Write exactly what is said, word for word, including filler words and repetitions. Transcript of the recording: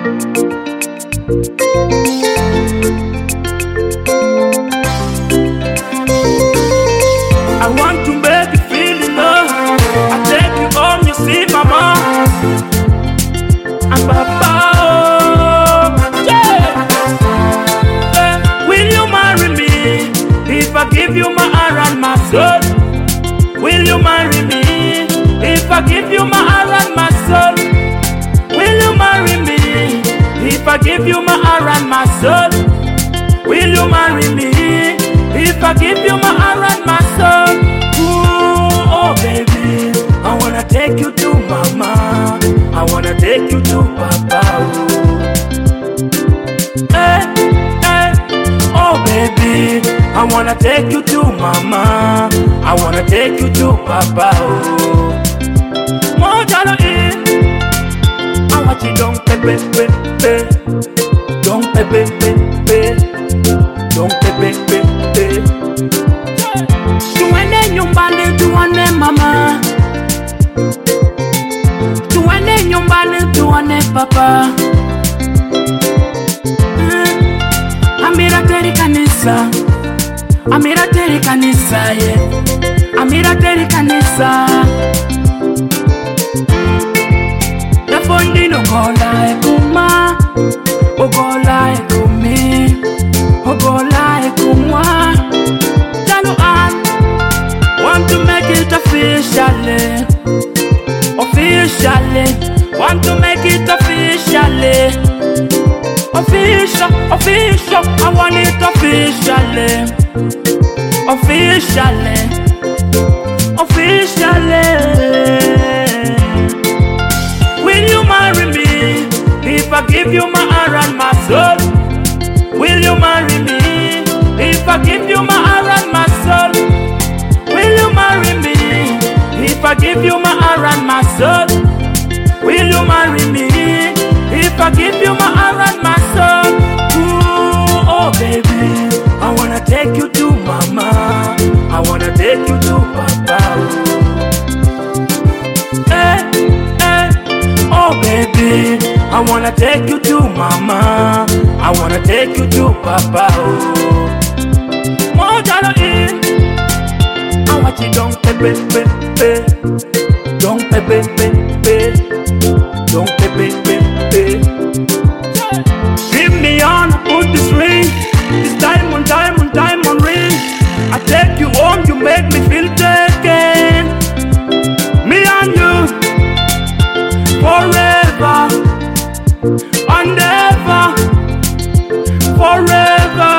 I want to make you feel in love. I take you home, you see mama and papa. Oh, yeah. Eh, will you marry me if I give you my heart and my soul? Will you marry me if I give you my heart and my soul? Will you marry me if I give you my heart and my soul? Will you marry me if I give you my heart and my soul? Ooh, oh baby, I wanna take you to mama, I wanna take you to papa. Oh. Hey, hey, oh baby, I wanna take you to mama, I wanna take you to papa. Oh. Mojalo in, I want you don't pepe pepe, don't pepe pepe. Don't pepe pepe. Tuende nyumbani tuone mama, tuende nyumbani tuone papa. Amira teri kanisa, amira teri kanisa ye, amira teri kanisa. Nafondi no gola ekuma, ogola ekumi. Ogola ekumwa, Jalo an, want to make it officially, officially, want to make it officially, official, official, I want it officially, officially, officially. Will you marry me if I give you my heart and my soul? Will you marry me if I give you my heart and my soul? Will you marry me if I give you my heart and my soul? Will you marry me if I give you my heart and my soul? Ooh, oh baby, I wanna take you to mama, I wanna take you to papa. Hey, hey, oh baby, I wanna take you to mama, I wanna take you to papa. Oh, Mojalo in, I want you don't pepe pepe, don't pepe pepe, don't pepe pepe. Give me on, put this ring, this diamond, diamond, diamond ring. I take you home, you make me feel taken. Me and you forever and ever, forever.